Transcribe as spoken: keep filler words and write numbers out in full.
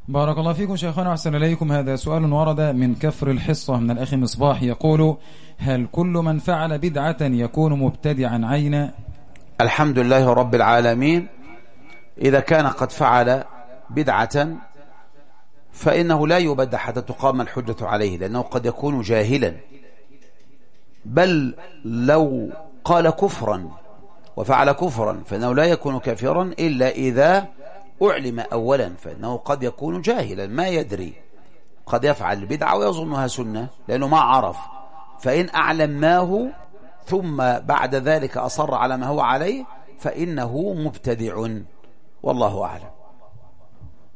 بارك الله فيكم شيخنا وأحسن إليكم. هذا سؤال ورد من كفر الحصة من الأخ مصباح يقول: هل كل من فعل بدعة يكون مبتدعا عينا؟ الحمد لله رب العالمين. إذا كان قد فعل بدعة فإنه لا يبدع حتى تقام الحجة عليه، لأنه قد يكون جاهلا، بل لو قال كفرا وفعل كفرا فإنه لا يكون كافرا إلا إذا أعلم أولا، فإنه قد يكون جاهلا ما يدري، قد يفعل البدعة ويظنها سنة لأنه ما عرف، فإن أعلمناه ثم بعد ذلك أصر على ما هو عليه فإنه مبتدع، والله أعلم.